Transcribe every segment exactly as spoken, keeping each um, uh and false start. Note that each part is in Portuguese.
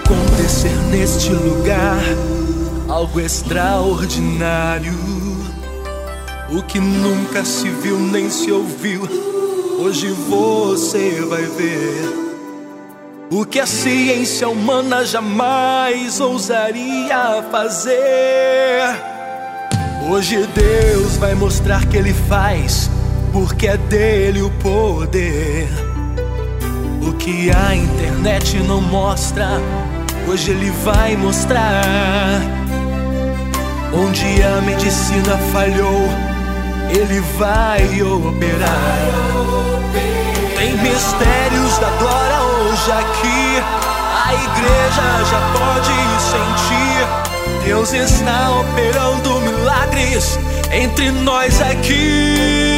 acontecer neste lugar algo extraordinário. O que nunca se viu nem se ouviu, hoje você vai ver. O que a ciência humana jamais ousaria fazer. Hoje Deus vai mostrar que Ele faz, porque é dele o poder. O que a internet não mostra, hoje Ele vai mostrar. Onde a medicina falhou, Ele vai operar. Tem mistérios da glória hoje aqui, a igreja já pode sentir. Deus está operando milagres entre nós aqui.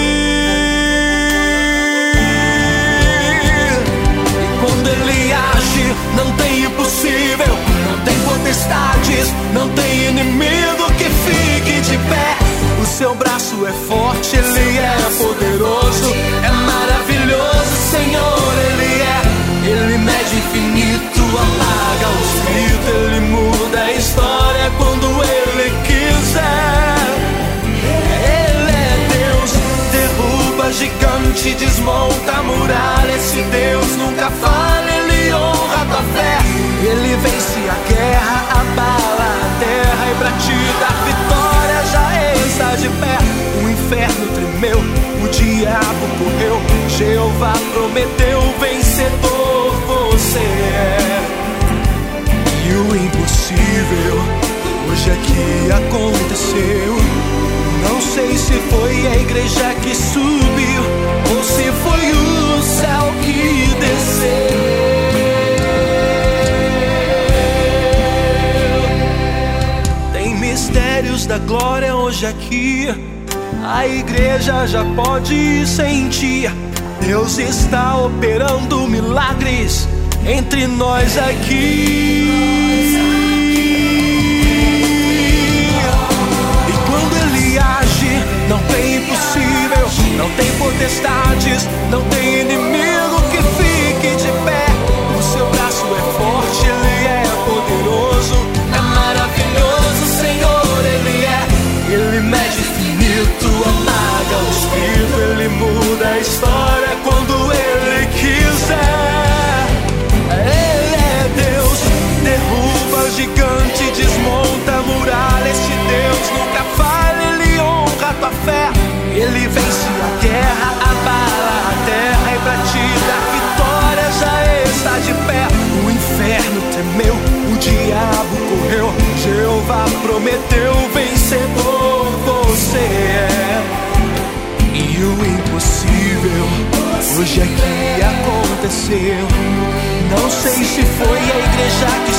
E quando Ele age, não tem impossível, não tem potestades, não tem inimigo que fique de pé. O seu braço é forte, Ele é poderoso, é maravilhoso, Senhor, Ele é. Ele mede infinito, apaga o escrito, Ele muda a história quando Ele quiser. Ele é Deus, derruba gigante, desmonta a muralha. Esse Deus nunca falha, Ele honra a tua fé. Ele vence a guerra, abala a terra, e pra te dar vitória já está de pé. O inferno tremeu, o diabo correu, Jeová prometeu, vencedor você é. E o impossível hoje aqui aconteceu. Não sei se foi a igreja que subiu ou se foi o céu que desceu. Tem mistérios da glória hoje aqui, a igreja já pode sentir. Deus está operando milagres entre nós aqui. E quando Ele age, não tem impossível, não tem potestades, não tem inimigo que fique de pé. O seu braço é forte, Ele é poderoso, é maravilhoso, Senhor, Ele é. Ele mede infinito, apaga o escrito, Ele muda a história quando Ele quiser. Ele é Deus, derruba gigante, desmonta a muralha. Esse Deus nunca falha, Ele honra a tua fé. Ele vence a guerra, abala a terra, e pra te dar vitória já está de pé. O inferno tremeu, o diabo correu, Jeová prometeu, vencedor você é. E o impossível hoje aqui aconteceu. Não sei se foi a igreja que